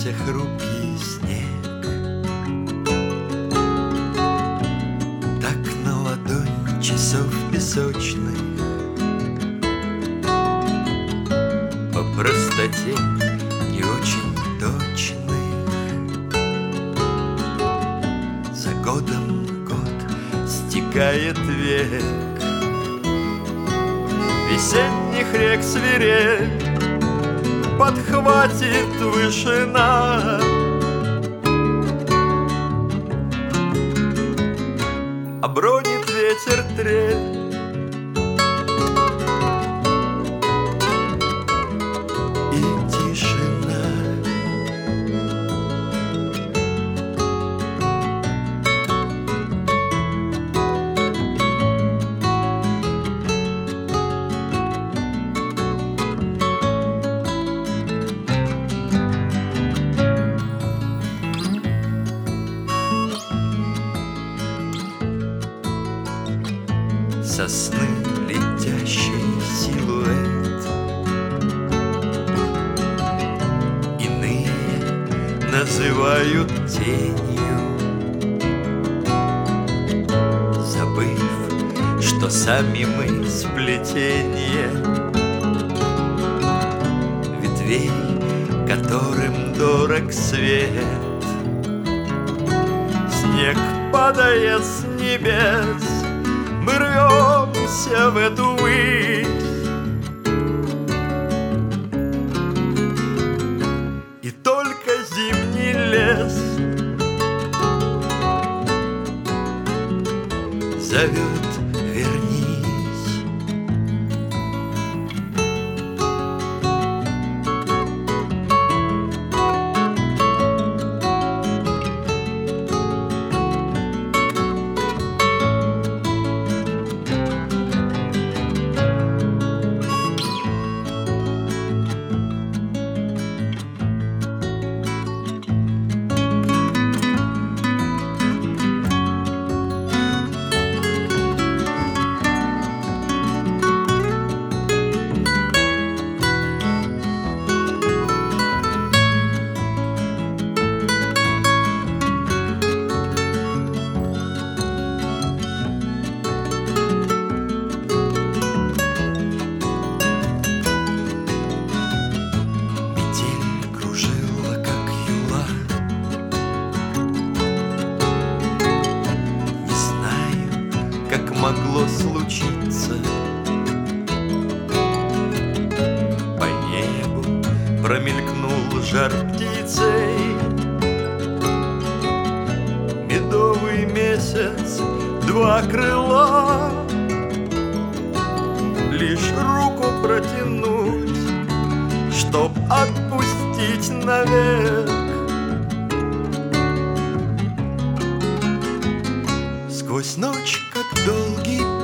Сдался хрупкий снег, так на ладонь часов песочных. По простоте не очень точных. За годом год стекает век, весенних рек свирель подхватит вышина, обронит ветер трель. И тишина. Сосны летящий силуэт, иные называют тенью, забыв, что сами мы сплетение ветвей, которым дорог свет. Снег падает с небес, мы рвемся в эту высь, и только зимний лес зовет: вернись. Могло случиться. По небу промелькнул жар птицей, медовый месяц, два крыла. Лишь руку протянуть, чтоб отпустить навек. Сквозь ночь, как долгий